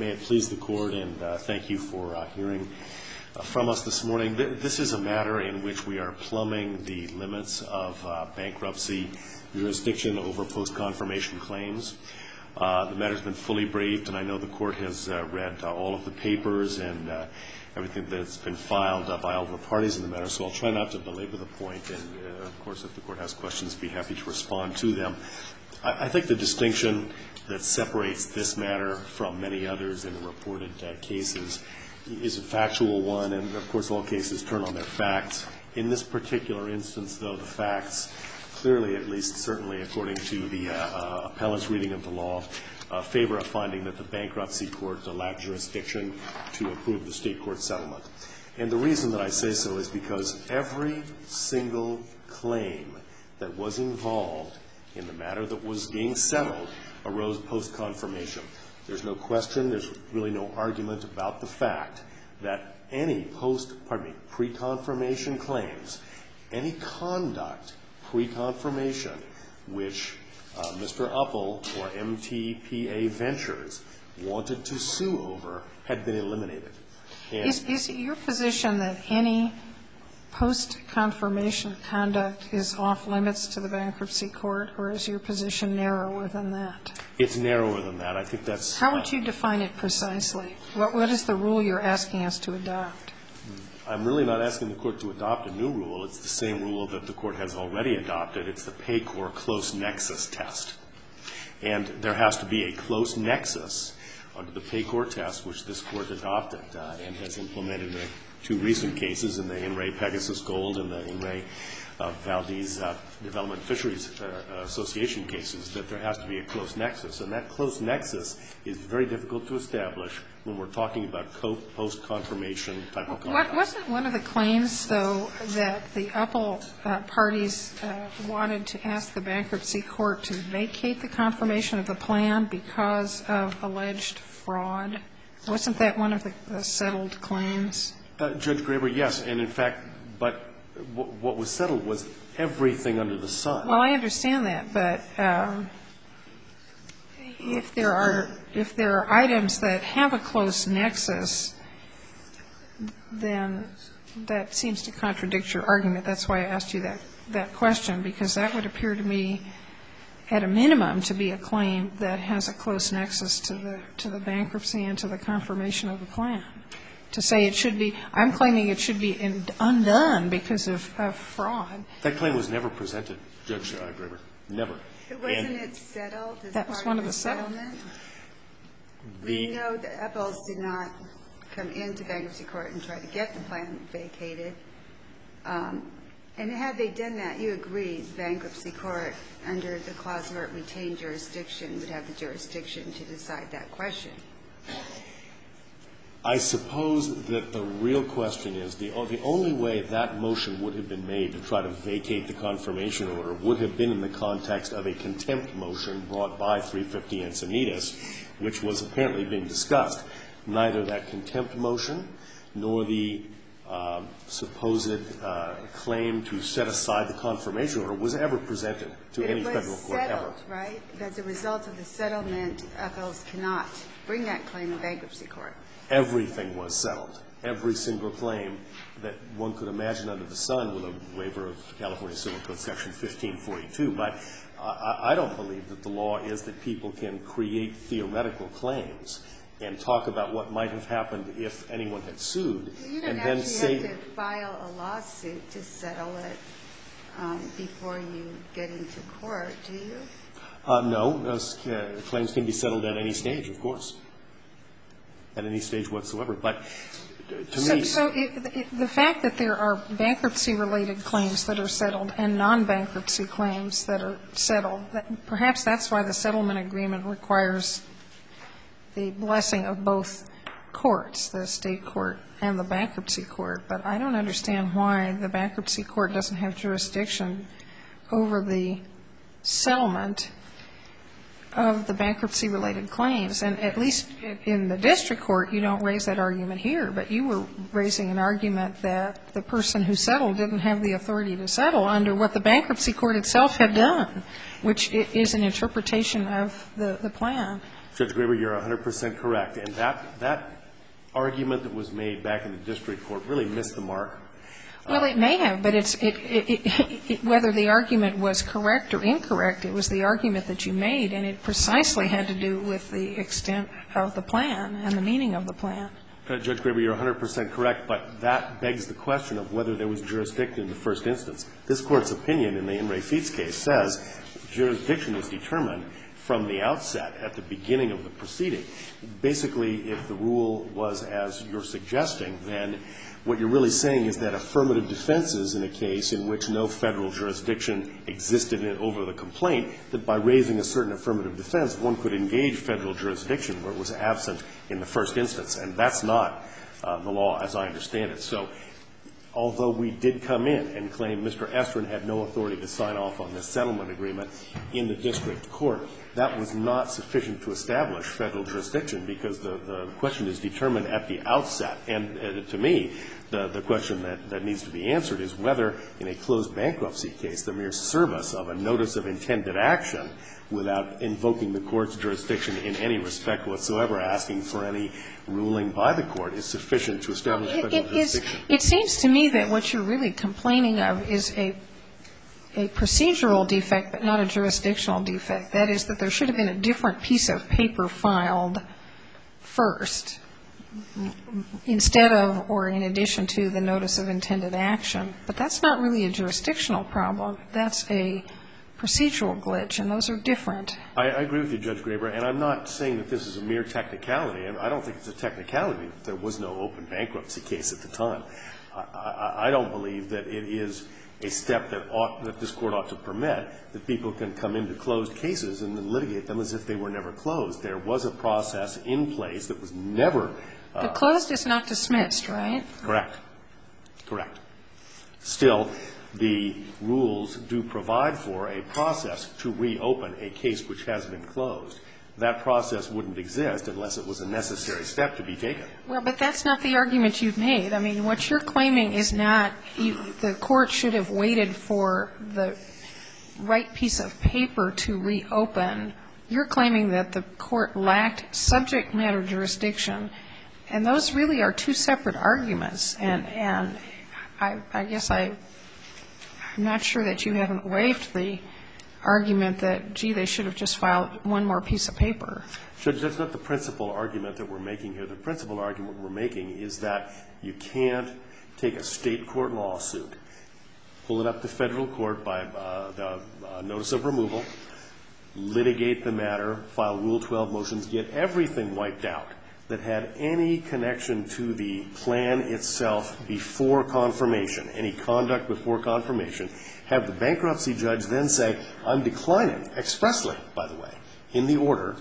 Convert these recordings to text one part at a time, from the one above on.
May it please the Court, and thank you for hearing from us this morning. This is a matter in which we are plumbing the limits of bankruptcy jurisdiction over post-confirmation claims. The matter has been fully briefed, and I know the Court has read all of the papers and everything that's been filed by all the parties in the matter, so I'll try not to belabor the point, and of course if the Court has questions, I'd be happy to respond to them. I think the distinction that separates this matter from many others in the reported cases is a factual one, and of course all cases turn on their facts. In this particular instance, though, the facts clearly, at least certainly according to the appellant's reading of the law, favor a finding that the bankruptcy court lacked jurisdiction to approve the state court settlement. And the reason that I say so is because every single claim that was involved in the matter that was being settled arose post-confirmation. There's no question, there's really no argument about the fact that any pre-confirmation claims, any conduct pre-confirmation which Mr. Uppel or MTPA Ventures wanted to sue over had been eliminated. Is it your position that any post-confirmation conduct is off limits to the bankruptcy court, or is your position narrower than that? It's narrower than that. I think that's How would you define it precisely? What is the rule you're asking us to adopt? I'm really not asking the Court to adopt a new rule. It's the same rule that the Court has already adopted. It's the PAYCOR close nexus test. And there has to be a close nexus under the PAYCOR test, which this Court adopted and has implemented in two recent cases, in the In re Pegasus Gold and the In re Valdez Development Fisheries Association cases, that there has to be a close nexus. And that close nexus is very difficult to establish when we're talking about post-confirmation type of conduct. Wasn't one of the claims, though, that the Uppel parties wanted to ask the bankruptcy court to vacate the confirmation of the plan because of alleged fraud? Wasn't that one of the settled claims? Judge Graber, yes. And, in fact, but what was settled was everything under the sun. Well, I understand that. But if there are items that have a close nexus, then that seems to contradict your argument. That's why I asked you that question, because that would appear to me, at a minimum, to be a claim that has a close nexus to the bankruptcy and to the confirmation of the plan. To say it should be, I'm claiming it should be undone because of fraud. That claim was never presented, Judge Graber. Never. Wasn't it settled as that was part one of of the settlement? We know the Uppels did not come into bankruptcy court and try to get the plan vacated. And had they done that, you agree the bankruptcy court, under the clause where it retained jurisdiction, would have the jurisdiction to decide that question. I suppose that the real question is the only way that motion would have been made to try to vacate the confirmation order would have been in the context of a contempt motion brought by 350 Encinitas, which was apparently being discussed. Neither that contempt motion nor the supposed claim to set aside the confirmation order was ever presented to any Federal court ever. But it was settled, right? As a result of the settlement, Uppels cannot bring that claim to bankruptcy court. Everything was settled. Every single claim that one could imagine under the sun with a waiver of California Civil Code Section 1542. But I don't believe that the law is that people can create theoretical claims and talk about what might have happened if anyone had sued. You don't actually have to file a lawsuit to settle it before you get into court, do you? No. Claims can be settled at any stage, of course, at any stage whatsoever. But to me So the fact that there are bankruptcy-related claims that are settled and non-bankruptcy claims that are settled, perhaps that's why the settlement agreement requires the blessing of both courts, the state court and the bankruptcy court. But I don't understand why the bankruptcy court doesn't have jurisdiction over the settlement of the bankruptcy-related claims. And at least in the district court, you don't raise that argument here. But you were raising an argument that the person who settled didn't have the authority to settle under what the bankruptcy court itself had done, which is an interpretation of the plan. Judge Graber, you're 100% correct. And that argument that was made back in the district court really missed the mark. Well, it may have, but whether the argument was correct or incorrect, it was the argument that you made, and it precisely had to do with the extent of the plan and the meaning of the plan. Judge Graber, you're 100% correct, but that begs the question of whether there was jurisdiction in the first instance. This Court's opinion in the In re Feets case says jurisdiction is determined from the outset at the beginning of the proceeding. Basically, if the rule was as you're suggesting, then what you're really saying is that affirmative defenses in a case in which no federal jurisdiction existed over the complaint, that by raising a certain affirmative defense, one could engage federal jurisdiction where it was absent in the first instance. And that's not the law as I understand it. So although we did come in and claim Mr. Estrin had no authority to sign off on this settlement agreement in the district court, that was not sufficient to establish federal jurisdiction because the question is determined at the outset. And to me, the question that needs to be answered is whether in a closed bankruptcy case, the mere service of a notice of intended action without invoking the court's jurisdiction in any respect whatsoever, asking for any ruling by the court, is sufficient to establish federal jurisdiction. It seems to me that what you're really complaining of is a procedural defect, but not a jurisdictional defect. That is, that there should have been a different piece of paper filed first instead of or in addition to the notice of intended action. But that's not really a jurisdictional problem. That's a procedural glitch, and those are different. I agree with you, Judge Graber, and I'm not saying that this is a mere technicality. And I don't think it's a technicality that there was no open bankruptcy case at the time. I don't believe that it is a step that this Court ought to permit, that people can come into closed cases and then litigate them as if they were never closed. There was a process in place that was never The closed is not dismissed, right? Correct. Correct. Still, the rules do provide for a process to reopen a case which has been closed. That process wouldn't exist unless it was a necessary step to be taken. Well, but that's not the argument you've made. I mean, what you're claiming is not the court should have waited for the right piece of paper to reopen. You're claiming that the court lacked subject matter jurisdiction, and those really are two separate arguments. And I guess I'm not sure that you haven't waived the argument that, gee, they should have just filed one more piece of paper. Judge, that's not the principal argument that we're making here. The principal argument we're making is that you can't take a state court lawsuit, pull it up to federal court by the notice of removal, litigate the matter, file Rule 12 motions, get everything wiped out that had any connection to the plan itself before confirmation, any conduct before confirmation, have the bankruptcy judge then say, I'm declining, expressly, by the way, in the order,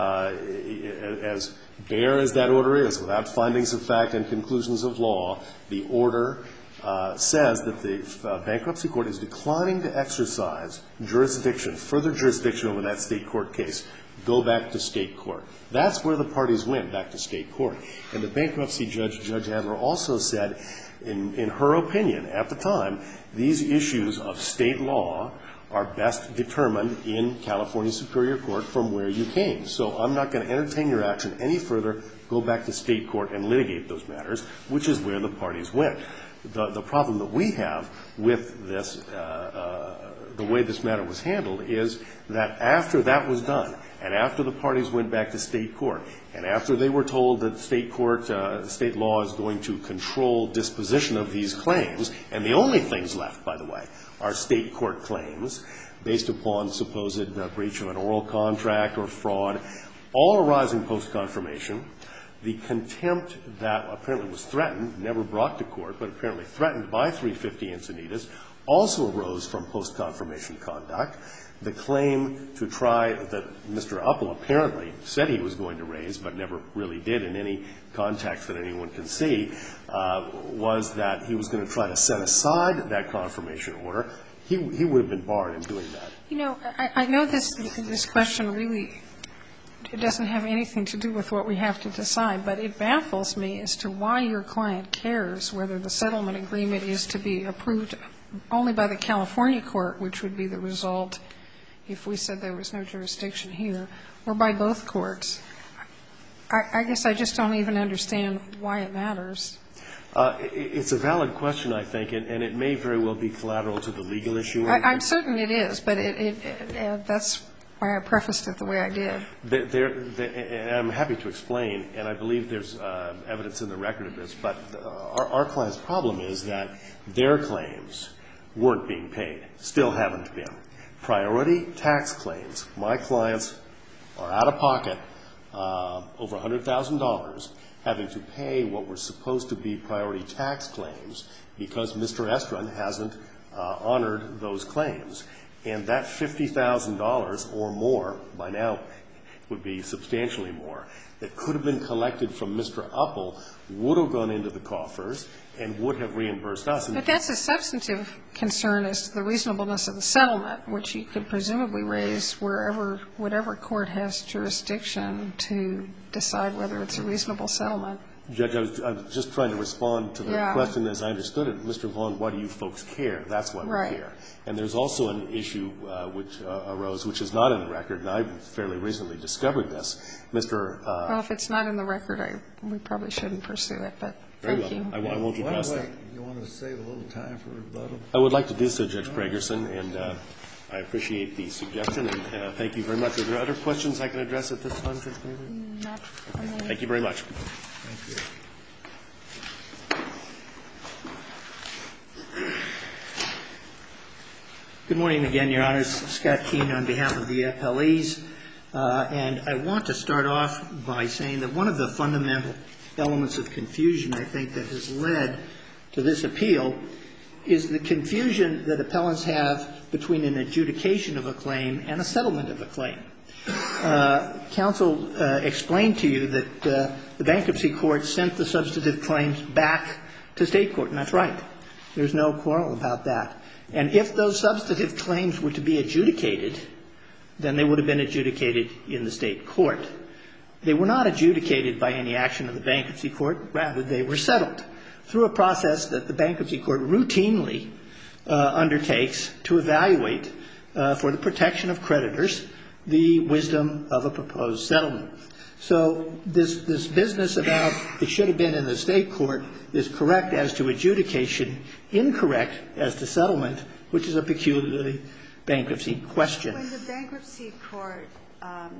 as bare as that order is, without findings of fact and conclusions of law, the order says that the bankruptcy court is declining to exercise jurisdiction, further jurisdiction over that state court case. Go back to state court. That's where the parties went, back to state court. And the bankruptcy judge, Judge Adler, also said, in her opinion at the time, these issues of state law are best determined in California Superior Court from where you came. So I'm not going to entertain your action any further. Go back to state court and litigate those matters, which is where the parties went. The problem that we have with this, the way this matter was handled, is that after that was done, and after the parties went back to state court, and after they were told that state court, state law is going to control disposition of these claims, and the only things left, by the way, are state court claims based upon supposed breach of an oral contract or fraud, all arising post-confirmation. The contempt that apparently was threatened, never brought to court, but apparently threatened by 350 Encinitas, also arose from post-confirmation conduct. The claim to try that Mr. Uppel apparently said he was going to raise, but never really did in any context that anyone can see, was that he was going to try to set aside that confirmation order. He would have been barred in doing that. You know, I know this question really doesn't have anything to do with what we have to decide, but it baffles me as to why your client cares whether the settlement agreement is to be approved only by the California court, which would be the result if we said there was no jurisdiction here, or by both courts. I guess I just don't even understand why it matters. It's a valid question, I think, and it may very well be collateral to the legal issue. I'm certain it is, but that's why I prefaced it the way I did. And I'm happy to explain, and I believe there's evidence in the record of this, but our client's problem is that their claims weren't being paid, still haven't been. Priority tax claims, my clients are out of pocket over $100,000 having to pay what were supposed to be priority tax claims because Mr. Estrin hasn't honored those claims. And that $50,000 or more, by now would be substantially more, that could have been collected from Mr. Uppel would have gone into the coffers and would have reimbursed us. But that's a substantive concern as to the reasonableness of the settlement, which you could presumably raise whatever court has jurisdiction to decide whether it's a reasonable settlement. Judge, I was just trying to respond to the question as I understood it. Mr. Vaughn, why do you folks care? That's why we care. And there's also an issue which arose, which is not in the record, and I fairly recently discovered this. Well, if it's not in the record, we probably shouldn't pursue it, but thank you. I won't address that. You want to save a little time for rebuttal? I would like to do so, Judge Pragerson, and I appreciate the suggestion, and thank you very much. Are there other questions I can address at this time, Judge Pragerson? Not for me. Thank you very much. Thank you. Good morning again, Your Honors. Scott Keene on behalf of the appellees. And I want to start off by saying that one of the fundamental elements of confusion, I think, that has led to this appeal is the confusion that appellants have between an adjudication of a claim and a settlement of a claim. Counsel explained to you that the bankruptcy court sent the substantive claims back to state court, and that's right. There's no quarrel about that. And if those substantive claims were to be adjudicated, then they would have been adjudicated in the state court. They were not adjudicated by any action of the bankruptcy court. Rather, they were settled through a process that the bankruptcy court routinely undertakes to evaluate for the protection of creditors the wisdom of a proposed settlement. So this business about it should have been in the state court is correct as to adjudication, incorrect as to settlement, which is a peculiarly bankruptcy question. When the bankruptcy court, I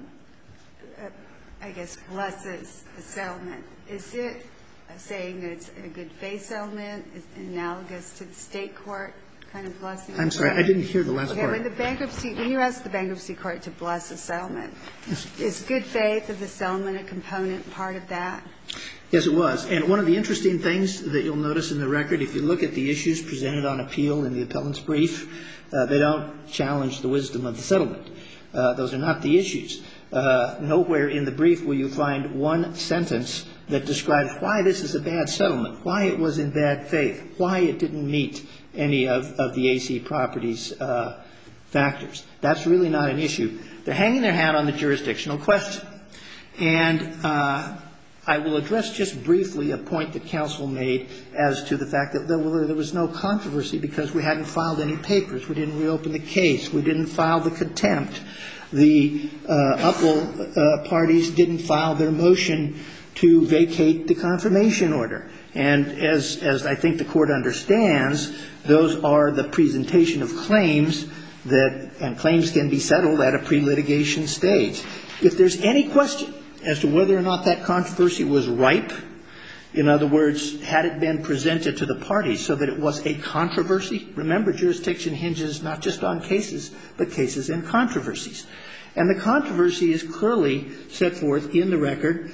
guess, blesses the settlement, is it saying that it's a good faith settlement, is it analogous to the state court kind of blessing? I'm sorry, I didn't hear the last part. Okay, when you ask the bankruptcy court to bless a settlement, is good faith of the settlement a component part of that? Yes, it was. And one of the interesting things that you'll notice in the record, if you look at the issues presented on appeal in the appellant's brief, they don't challenge the wisdom of the settlement. Those are not the issues. Nowhere in the brief will you find one sentence that describes why this is a bad settlement, why it was in bad faith, why it didn't meet any of the AC Properties factors. That's really not an issue. They're hanging their hat on the jurisdictional question. And I will address just briefly a point that counsel made as to the fact that there was no controversy because we hadn't filed any papers. We didn't reopen the case. We didn't file the contempt. The Uppel parties didn't file their motion to vacate the confirmation order. And as I think the Court understands, those are the presentation of claims and claims can be settled at a pre-litigation stage. If there's any question as to whether or not that controversy was ripe, in other words, had it been presented to the parties so that it was a controversy, remember jurisdiction hinges not just on cases, but cases and controversies. And the controversy is clearly set forth in the record.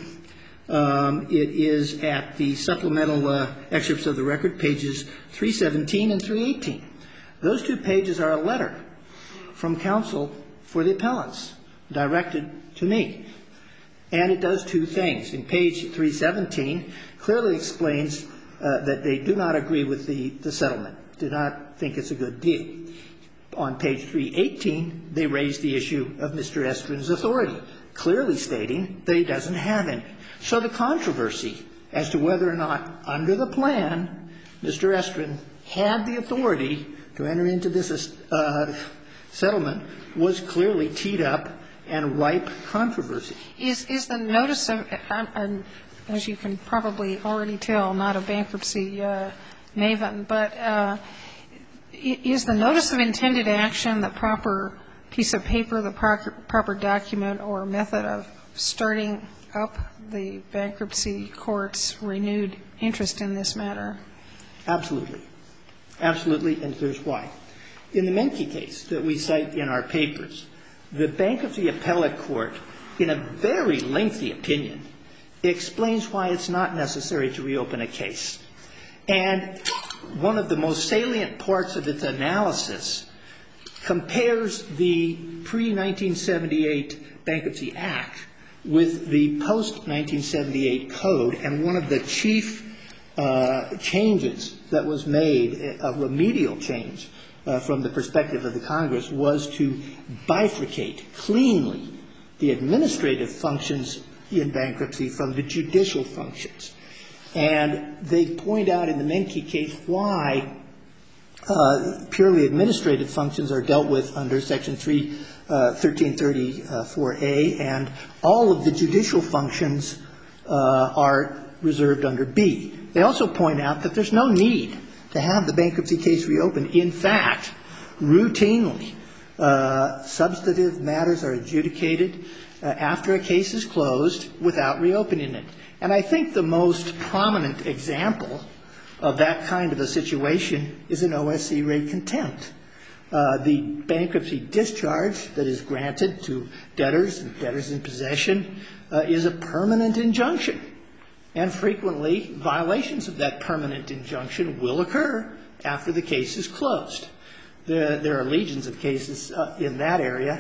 It is at the supplemental excerpts of the record, pages 317 and 318. Those two pages are a letter from counsel for the appellants directed to me. And it does two things. In page 317, clearly explains that they do not agree with the settlement, do not think it's a good deal. On page 318, they raise the issue of Mr. Estrin's authority, clearly stating that he doesn't have any. So the controversy as to whether or not under the plan Mr. Estrin had the authority to enter into this settlement was clearly teed up and ripe controversy. Is the notice of, as you can probably already tell, not a bankruptcy maven, but is the notice of intended action the proper piece of paper, the proper document or method of starting up the bankruptcy court's renewed interest in this matter? Absolutely. Absolutely, and here's why. In the Menke case that we cite in our papers, the Bankruptcy Appellate Court, in a very lengthy opinion, explains why it's not necessary to reopen a case. And one of the most salient parts of its analysis compares the pre-1978 Bankruptcy Act with the post-1978 Code, and one of the chief changes that was made, a remedial change from the perspective of the Congress, was to bifurcate cleanly the administrative functions in bankruptcy from the judicial functions. And they point out in the Menke case why purely administrative functions are dealt with under Section 1334A, and all of the judicial functions are reserved under B. They also point out that there's no need to have the bankruptcy case reopened. In fact, routinely, substantive matters are adjudicated after a case is closed without reopening it. And I think the most prominent example of that kind of a situation is an OSC rate contempt. The bankruptcy discharge that is granted to debtors and debtors in possession is a permanent injunction. And frequently, violations of that permanent injunction will occur after the case is closed. There are legions of cases in that area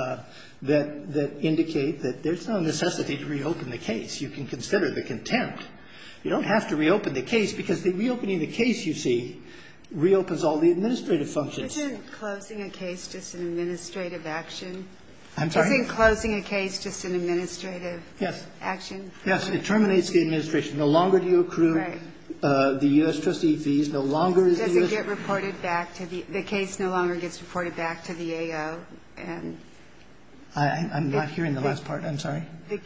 that indicate that there's no necessity to reopen the case. You can consider the contempt. You don't have to reopen the case, because the reopening the case, you see, reopens all the administrative functions. Isn't closing a case just an administrative action? I'm sorry? Isn't closing a case just an administrative action? Yes, it terminates the administration. No longer do you accrue the U.S. trustee fees. No longer is the U.S. Does it get reported back to the case no longer gets reported back to the AO? And I'm not hearing the last part. I'm sorry. The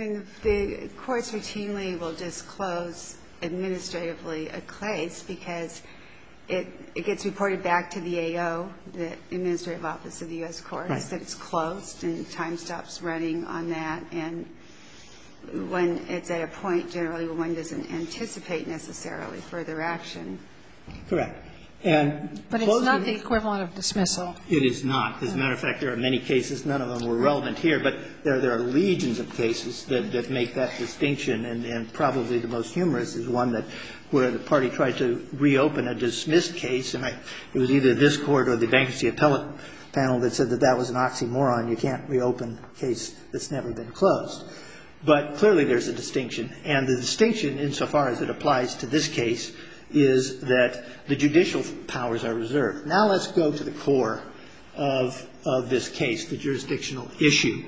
courts routinely will just close administratively a case because it gets reported back to the AO, the Administrative Office of the U.S. Courts, that it's closed and time stops running on that. And when it's at a point, generally, one doesn't anticipate necessarily further action. Correct. But it's not the equivalent of dismissal. It is not. As a matter of fact, there are many cases. None of them were relevant here. But there are legions of cases that make that distinction. And probably the most humorous is one where the party tried to reopen a dismissed case. And it was either this Court or the Bankruptcy Appellate Panel that said that that was an oxymoron. You can't reopen a case that's never been closed. But clearly there's a distinction. And the distinction, insofar as it applies to this case, is that the judicial powers are reserved. Now let's go to the core of this case, the jurisdictional issue.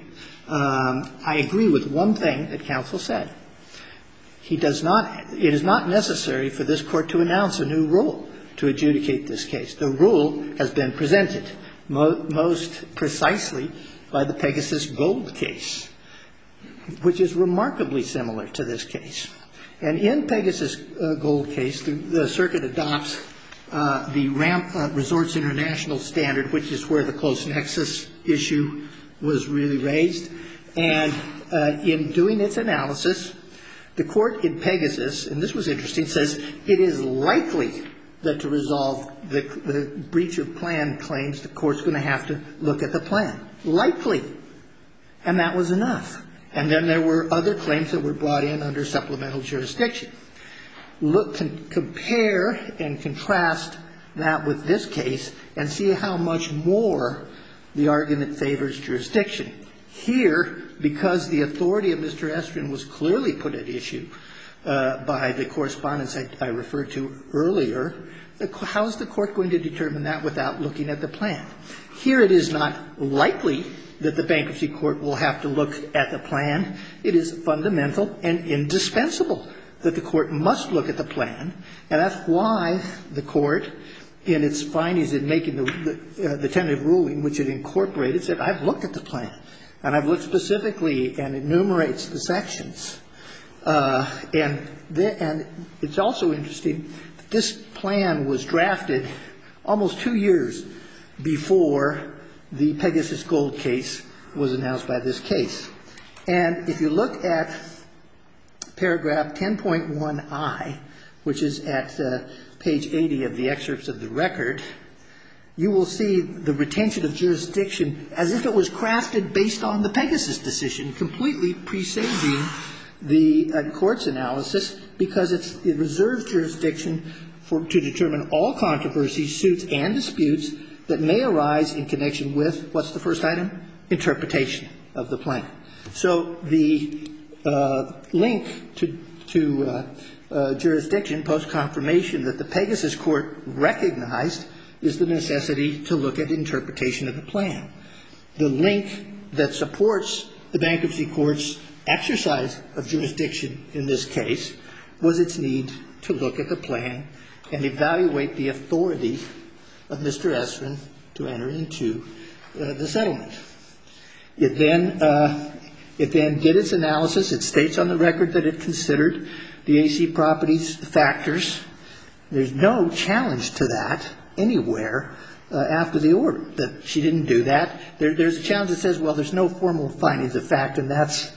I agree with one thing that counsel said. It is not necessary for this Court to announce a new rule to adjudicate this case. The rule has been presented most precisely by the Pegasus Gold case, which is remarkably similar to this case. And in Pegasus Gold case, the circuit adopts the RAMP Resorts International standard, which is where the close nexus issue was really raised. And in doing its analysis, the Court in Pegasus, and this was interesting, says it is likely that to resolve the breach of plan claims, the Court's going to have to look at the plan. Likely. And that was enough. And then there were other claims that were brought in under supplemental jurisdiction. Compare and contrast that with this case and see how much more the argument favors jurisdiction. Here, because the authority of Mr. Estrin was clearly put at issue by the correspondence I referred to earlier, how is the Court going to determine that without looking at the plan? Here it is not likely that the bankruptcy court will have to look at the plan. It is fundamental and indispensable that the Court must look at the plan. And that's why the Court in its findings in making the tentative ruling, which it incorporated, said, I've looked at the plan, and I've looked specifically, and enumerates the sections. And it's also interesting that this plan was drafted almost 2 years before the Pegasus Gold case was announced by this case. And if you look at paragraph 10.1I, which is at page 80 of the excerpts of the record, you will see the retention of jurisdiction as if it was crafted based on the Pegasus decision, completely presaging the court's analysis, because it reserves jurisdiction to determine all controversies, suits, and disputes that may arise in connection with, what's the first item? Interpretation of the plan. So the link to jurisdiction post-confirmation that the Pegasus court recognized is the necessity to look at interpretation of the plan. The link that supports the bankruptcy court's exercise of jurisdiction in this case was its need to look at the plan and evaluate the authority of Mr. Estrin to enter into the settlement. It then did its analysis. It states on the record that it considered the AC Properties factors. There's no challenge to that anywhere after the order, that she didn't do that. There's a challenge that says, well, there's no formal findings of fact, and that's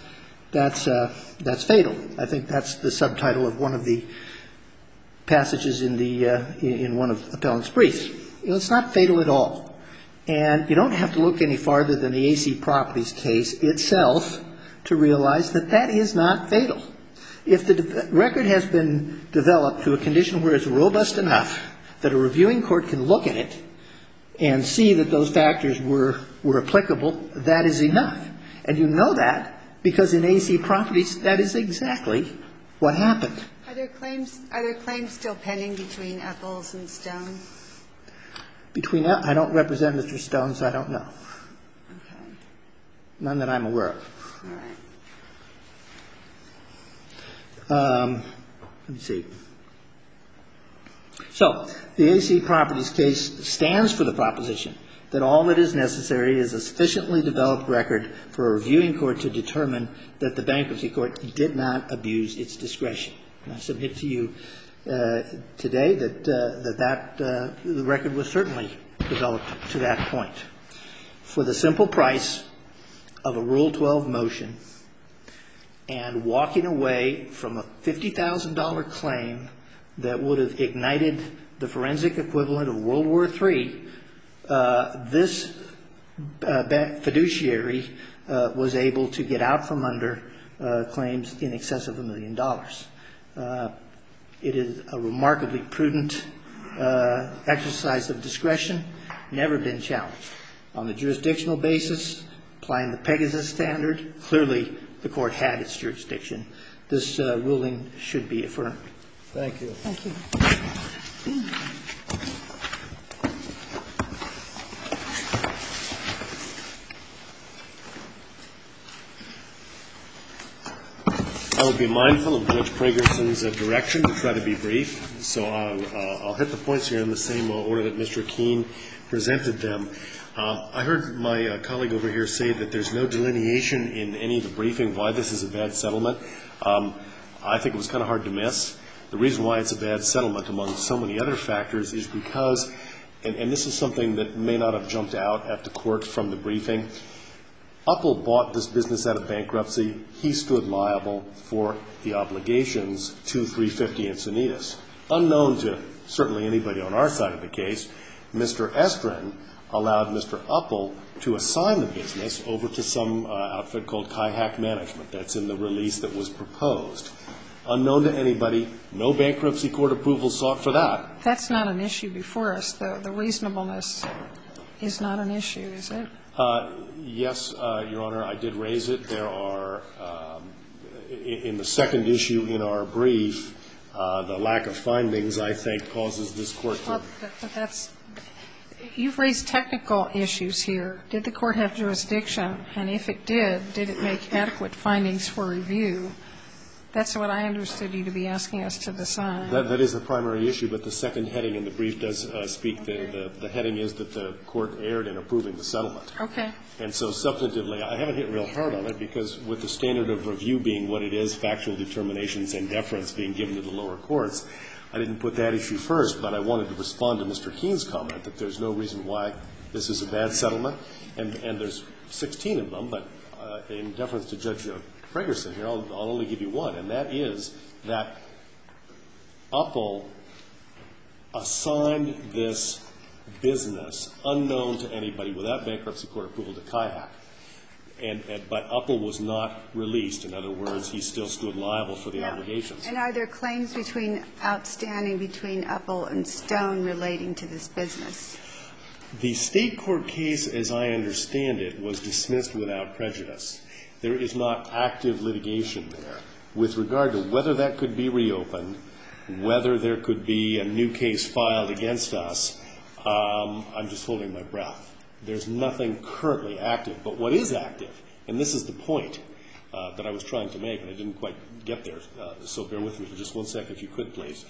fatal. I think that's the subtitle of one of the passages in one of Appellant's briefs. It's not fatal at all. And you don't have to look any farther than the AC Properties case itself to realize that that is not fatal. If the record has been developed to a condition where it's robust enough that a reviewing court can look at it and see that those factors were applicable, that is enough. And you know that because in AC Properties, that is exactly what happened. Are there claims still pending between Eccles and Stone? I don't represent Mr. Stone, so I don't know. Okay. None that I'm aware of. All right. Let me see. So the AC Properties case stands for the proposition that all that is necessary is a sufficiently developed record for a reviewing court to determine that the bankruptcy court did not abuse its discretion. And I submit to you today that the record was certainly developed to that point. For the simple price of a Rule 12 motion and walking away from a $50,000 claim that would have ignited the forensic equivalent of World War III, this fiduciary was able to get out from under claims in excess of $1 million. It is a remarkably prudent exercise of discretion, never been challenged. On the jurisdictional basis, applying the Pegasus standard, clearly the court had its jurisdiction. This ruling should be affirmed. Thank you. Thank you. I will be mindful of Judge Pragerson's direction to try to be brief, so I'll hit the points here in the same order that Mr. Keene presented them. I heard my colleague over here say that there's no delineation in any of the briefing why this is a bad settlement. I think it was kind of hard to miss. The reason why it's a bad settlement among so many other factors is because, and this is something that may not have jumped out at the court from the briefing, Uppel bought this business out of bankruptcy. He stood liable for the obligations to 350 Encinitas. Unknown to certainly anybody on our side of the case, Mr. Estrin allowed Mr. Uppel to assign the business over to some outfit called Kaihak Management. That's in the release that was proposed. Unknown to anybody, no bankruptcy court approval sought for that. That's not an issue before us, though. The reasonableness is not an issue, is it? Yes, Your Honor, I did raise it. There are, in the second issue in our brief, the lack of findings, I think, causes this court to. Well, but that's, you've raised technical issues here. Did the court have jurisdiction? And if it did it make adequate findings for review? That's what I understood you to be asking us to decide. That is the primary issue, but the second heading in the brief does speak. The heading is that the court erred in approving the settlement. Okay. And so substantively, I haven't hit real hard on it because with the standard of review being what it is, factual determinations and deference being given to the lower courts, I didn't put that issue first, but I wanted to respond to Mr. Keene's comment that there's no reason why this is a bad settlement, and there's 16 of them, but in deference to Judge Fregerson here, I'll only give you one, and that is that Uppel assigned this business unknown to anybody without bankruptcy court approval to Kayak. But Uppel was not released. In other words, he still stood liable for the obligations. And are there claims outstanding between Uppel and Stone relating to this business? The state court case, as I understand it, was dismissed without prejudice. There is not active litigation there. With regard to whether that could be reopened, whether there could be a new case filed against us, I'm just holding my breath. There's nothing currently active. But what is active, and this is the point that I was trying to make, and I didn't quite get there, so bear with me for just 1 second, if you could, please.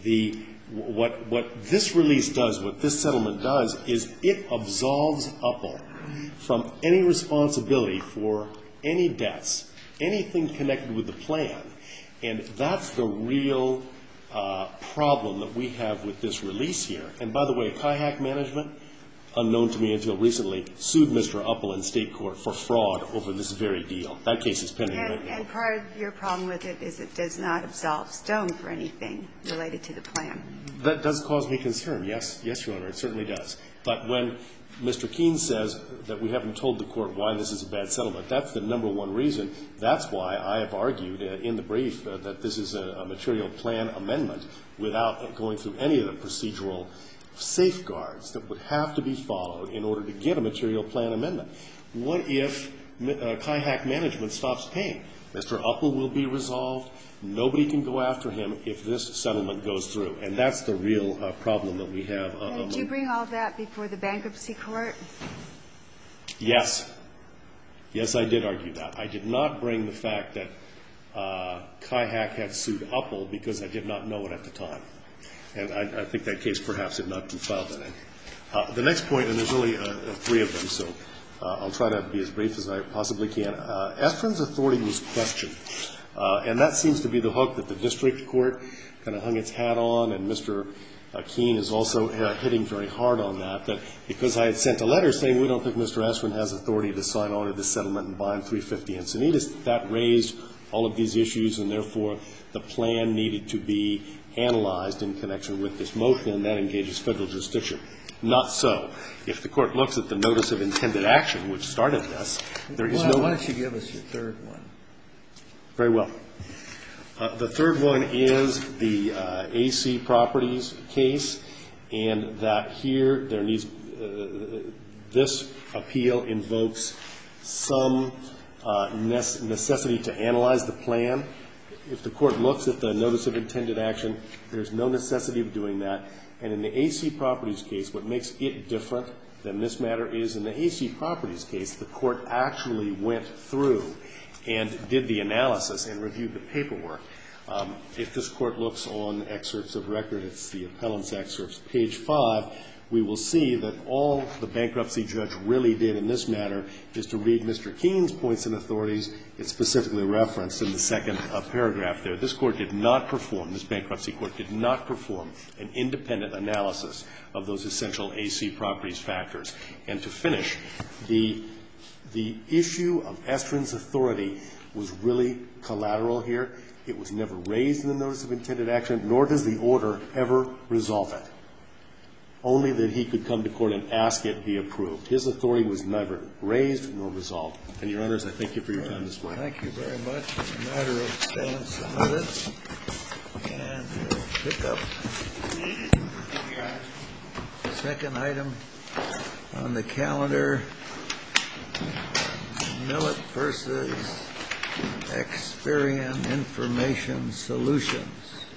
What this release does, what this settlement does, is it absolves Uppel from any responsibility for any debts, anything connected with the plan. And that's the real problem that we have with this release here. And by the way, Kayak Management, unknown to me until recently, sued Mr. Uppel in state court for fraud over this very deal. That case is pending right now. And part of your problem with it is it does not absolve Stone for anything related to the plan. That does cause me concern, yes. Yes, Your Honor, it certainly does. But when Mr. Keene says that we haven't told the court why this is a bad settlement, that's the number one reason. That's why I have argued in the brief that this is a material plan amendment without going through any of the procedural safeguards that would have to be followed in order to get a material plan amendment. What if Kayak Management stops paying? Mr. Uppel will be resolved. Nobody can go after him if this settlement goes through. And that's the real problem that we have. Did you bring all that before the bankruptcy court? Yes. Yes, I did argue that. I did not bring the fact that Kayak had sued Uppel because I did not know it at the time. And I think that case perhaps had not been filed then. The next point, and there's only 3 of them, so I'll try to be as brief as I possibly can. Estrin's authority was questioned. And that seems to be the hook that the district court kind of hung its hat on, and Mr. Keene is also hitting very hard on that, that because I had sent a letter saying we don't think Mr. Estrin has authority to sign on to this settlement and bind 350 Encinitas, that raised all of these issues, and therefore the plan needed to be analyzed in connection with this motion, and that engages federal jurisdiction. Not so. If the court looks at the notice of intended action, which started this, there is no... Why don't you give us your third one? Very well. The third one is the AC Properties case, and that here there needs this appeal invokes some necessity to analyze the plan. If the court looks at the notice of intended action, there's no necessity of doing that. And in the AC Properties case, what makes it different than this matter is in the AC Properties case, the court actually went through and did the analysis and reviewed the paperwork. If this court looks on excerpts of record, it's the appellant's excerpts, page 5, we will see that all the bankruptcy judge really did in this matter is to read Mr. Keene's points and authorities. It's specifically referenced in the second paragraph there. This court did not perform, this bankruptcy court did not perform an independent analysis of those essential AC Properties factors. And to finish, the issue of Estrin's authority was really collateral here. It was never raised in the notice of intended action, nor does the order ever resolve it. Only that he could come to court and ask it be approved. His authority was never raised nor resolved. And, Your Honors, I thank you for your time this morning. Thank you very much. The matter of stands submitted. And we'll pick up the second item on the calendar, Millet versus Experian Information Solutions.